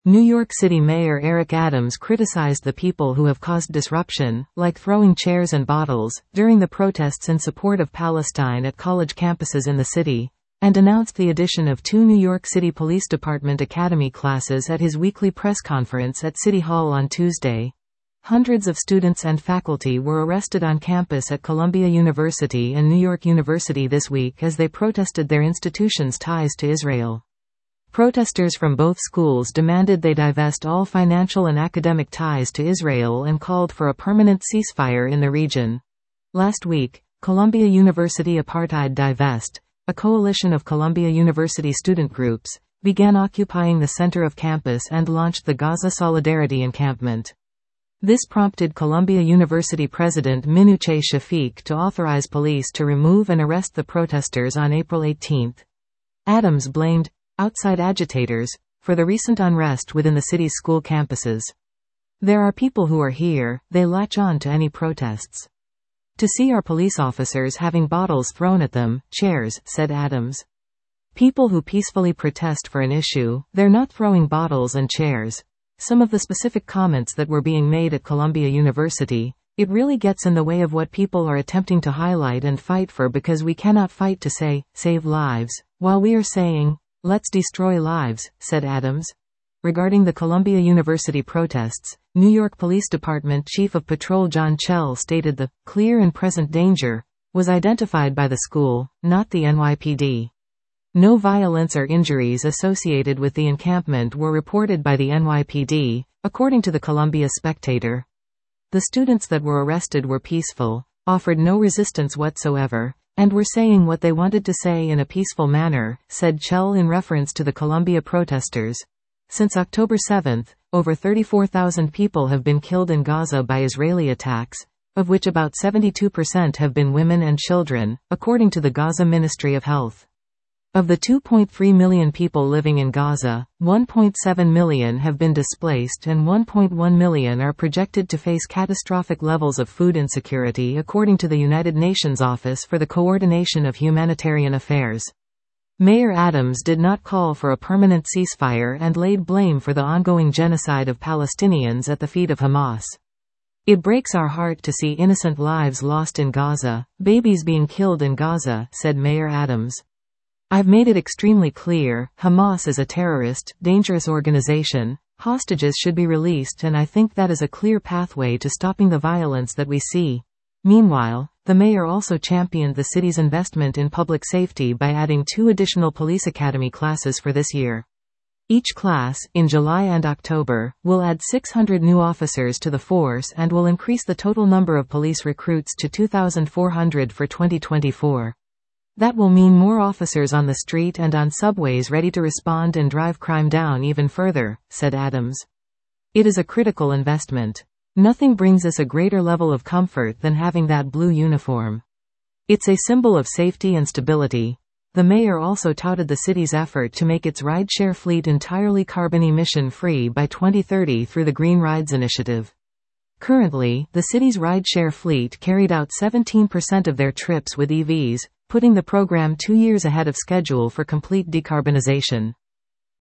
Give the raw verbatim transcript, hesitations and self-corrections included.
New York City Mayor Eric Adams criticized the people who have caused disruption, like throwing chairs and bottles, during the protests in support of Palestine at college campuses in the city, and announced the addition of two New York City Police Department Academy classes at his weekly press conference at City Hall on Tuesday. Hundreds of students and faculty were arrested on campus at Columbia University and New York University this week as they protested their institution's ties to Israel. Protesters from both schools demanded they divest all financial and academic ties to Israel and called for a permanent ceasefire in the region. Last week, Columbia University Apartheid Divest, a coalition of Columbia University student groups, began occupying the center of campus and launched the Gaza Solidarity Encampment. This prompted Columbia University President Minuche Shafiq to authorize police to remove and arrest the protesters on April eighteenth. Adams blamed outside agitators for the recent unrest within the city's school campuses. There are people who are here, they latch on to any protests. To see our police officers having bottles thrown at them, chairs, said Adams. People who peacefully protest for an issue, they're not throwing bottles and chairs. Some of the specific comments that were being made at Columbia University, it really gets in the way of what people are attempting to highlight and fight for, because we cannot fight to say, save lives, while we are saying, let's destroy lives, said Adams. Regarding the Columbia University protests, New York Police Department Chief of Patrol John Chell stated the clear and present danger was identified by the school, not the N Y P D. No violence or injuries associated with the encampment were reported by the N Y P D, according to the Columbia Spectator. The students that were arrested were peaceful, offered no resistance whatsoever, and were saying what they wanted to say in a peaceful manner, said Chell in reference to the Columbia protesters. Since October seventh, over thirty-four thousand people have been killed in Gaza by Israeli attacks, of which about seventy-two percent have been women and children, according to the Gaza Ministry of Health. Of the two point three million people living in Gaza, one point seven million have been displaced and one point one million are projected to face catastrophic levels of food insecurity, according to the United Nations Office for the Coordination of Humanitarian Affairs. Mayor Adams did not call for a permanent ceasefire and laid blame for the ongoing genocide of Palestinians at the feet of Hamas. It breaks our heart to see innocent lives lost in Gaza, babies being killed in Gaza, said Mayor Adams. I've made it extremely clear, Hamas is a terrorist, dangerous organization, hostages should be released, and I think that is a clear pathway to stopping the violence that we see. Meanwhile, the mayor also championed the city's investment in public safety by adding two additional police academy classes for this year. Each class, in July and October, will add six hundred new officers to the force and will increase the total number of police recruits to two thousand four hundred for twenty twenty-four. That will mean more officers on the street and on subways ready to respond and drive crime down even further, said Adams. It is a critical investment. Nothing brings us a greater level of comfort than having that blue uniform. It's a symbol of safety and stability. The mayor also touted the city's effort to make its rideshare fleet entirely carbon emission-free by twenty thirty through the Green Rides initiative. Currently, the city's rideshare fleet carried out seventeen percent of their trips with E Vs, putting the program two years ahead of schedule for complete decarbonization.